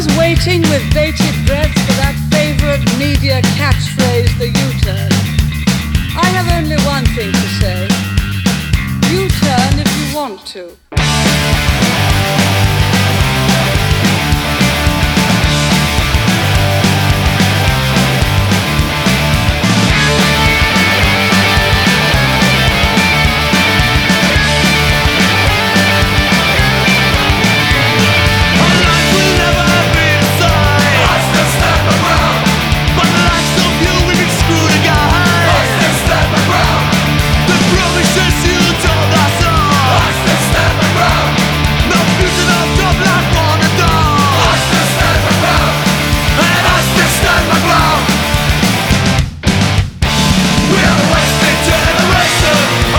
waiting with bated breath for that favourite media catchphrase, the U-turn. I have only one thing to say. U-turn if you want to.